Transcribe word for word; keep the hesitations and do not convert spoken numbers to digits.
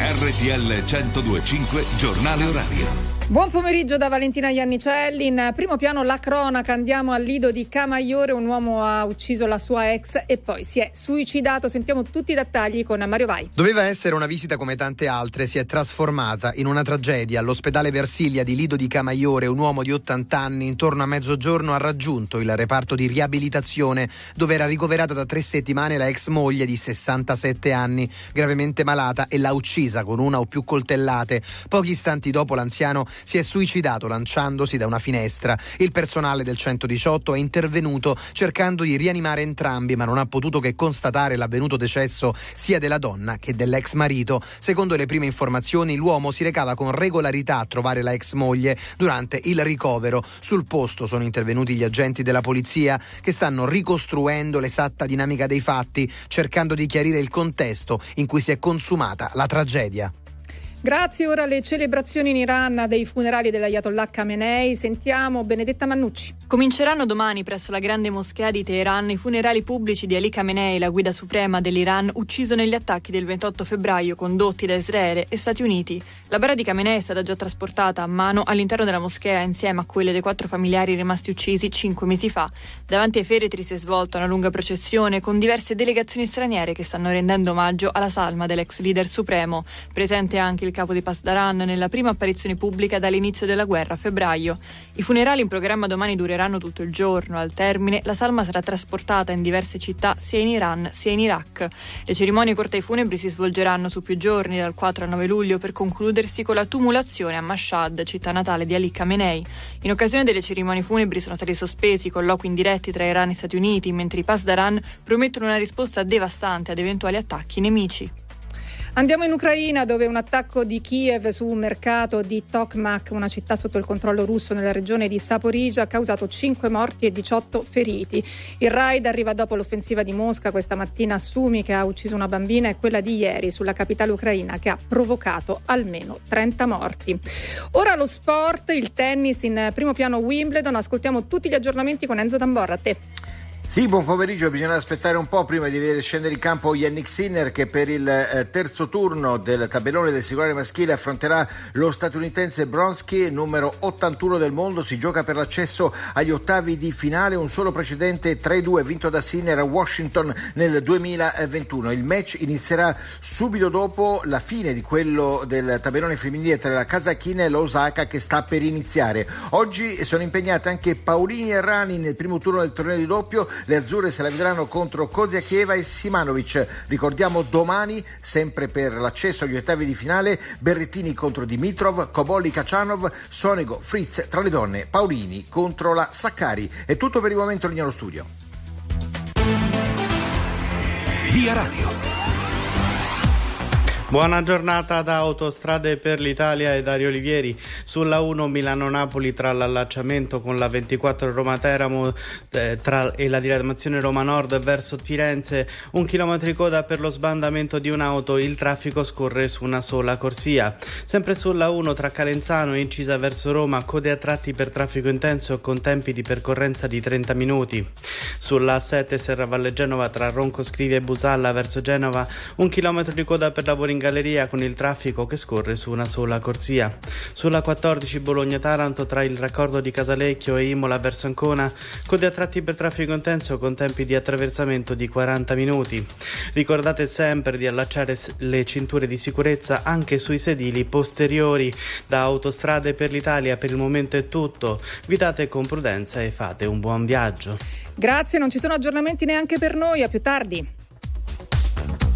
R T L centodue e cinque giornale orario. Buon pomeriggio da Valentina Iannicelli. In primo piano la cronaca, andiamo al lido di Camaiore, un uomo ha ucciso la sua ex e poi si è suicidato. Sentiamo tutti i dettagli con Mario Vai. Doveva essere una visita come tante altre, si è trasformata in una tragedia. All'ospedale Versilia di Lido di Camaiore un uomo di ottanta anni intorno a mezzogiorno ha raggiunto il reparto di riabilitazione dove era ricoverata da tre settimane la ex moglie di sessantasette anni, gravemente malata, e l'ha uccisa con una o più coltellate. Pochi istanti dopo l'anziano si è suicidato lanciandosi da una finestra. Il personale del centodiciotto è intervenuto cercando di rianimare entrambi, ma non ha potuto che constatare l'avvenuto decesso sia della donna che dell'ex marito. Secondo le prime informazioni, l'uomo si recava con regolarità a trovare la ex moglie durante il ricovero. Sul posto sono intervenuti gli agenti della polizia che stanno ricostruendo l'esatta dinamica dei fatti, cercando di chiarire il contesto in cui si è consumata la tragedia. Grazie. Ora le celebrazioni in Iran dei funerali dell'Ayatollah Khamenei. Sentiamo Benedetta Mannucci. Cominceranno domani presso la grande moschea di Teheran i funerali pubblici di Ali Khamenei, la guida suprema dell'Iran, ucciso negli attacchi del ventotto febbraio condotti da Israele e Stati Uniti. La bara di Khamenei è stata già trasportata a mano all'interno della moschea insieme a quelle dei quattro familiari rimasti uccisi cinque mesi fa. Davanti ai feretri si è svolta una lunga processione con diverse delegazioni straniere che stanno rendendo omaggio alla salma dell'ex leader supremo. Presente anche il capo di Pasdaran nella prima apparizione pubblica dall'inizio della guerra a febbraio. I funerali in programma domani dureranno tutto il giorno. Al termine la salma sarà trasportata in diverse città sia in Iran sia in Iraq. Le cerimonie cortei funebri si svolgeranno su più giorni dal quattro al nove luglio per concludersi con la tumulazione a Mashhad, città natale di Ali Khamenei. In occasione delle cerimonie funebri sono stati sospesi colloqui indiretti tra Iran e Stati Uniti, mentre i Pasdaran promettono una risposta devastante ad eventuali attacchi nemici. Andiamo in Ucraina, dove un attacco di Kiev su un mercato di Tokmak, una città sotto il controllo russo nella regione di Zaporizhzhia, ha causato cinque morti e diciotto feriti. Il raid arriva dopo l'offensiva di Mosca questa mattina a Sumi, che ha ucciso una bambina, e quella di ieri sulla capitale ucraina, che ha provocato almeno trenta morti. Ora lo sport, il tennis, in primo piano Wimbledon. Ascoltiamo tutti gli aggiornamenti con Enzo Tamborra. A te. Sì, buon pomeriggio. Bisogna aspettare un po' prima di vedere scendere in campo Jannik Sinner, che per il eh, terzo turno del tabellone del singolare maschile affronterà lo statunitense Bronski, numero ottantuno del mondo. Si gioca per l'accesso agli ottavi di finale, un solo precedente tre due vinto da Sinner a Washington nel duemilaventuno. Il match inizierà subito dopo la fine di quello del tabellone femminile tra la Kazachina e l'Osaka, che sta per iniziare. Oggi sono impegnate anche Paolini e Rani nel primo turno del torneo di doppio. Le azzurre se la vedranno contro Koziakieva e Simanovic. Ricordiamo domani, sempre per l'accesso agli ottavi di finale, Berrettini contro Dimitrov, Cobolli Kacanov, Sonego Fritz tra le donne, Paolini contro la Saccari. È tutto per il momento, linea allo studio. Via Radio. Buona giornata da Autostrade per l'Italia e Dario Olivieri. Sulla uno Milano-Napoli, tra l'allacciamento con la ventiquattro Roma-Teramo eh, tra, e la diramazione Roma Nord verso Firenze, un chilometro di coda per lo sbandamento di un'auto. Il traffico scorre su una sola corsia. Sempre sulla uno tra Calenzano e Incisa verso Roma, code a tratti per traffico intenso con tempi di percorrenza di trenta minuti. Sulla A sette Serravalle Genova tra Ronco Scrivia e Busalla verso Genova, un chilometro di coda per lavori in galleria con il traffico che scorre su una sola corsia. Sulla quattordici Bologna-Taranto tra il raccordo di Casalecchio e Imola verso Ancona, code a tratti per traffico intenso con tempi di attraversamento di quaranta minuti. Ricordate sempre di allacciare le cinture di sicurezza anche sui sedili posteriori. Da Autostrade per l'Italia per il momento è tutto. Guidate con prudenza e fate un buon viaggio. Grazie, non ci sono aggiornamenti neanche per noi, a più tardi.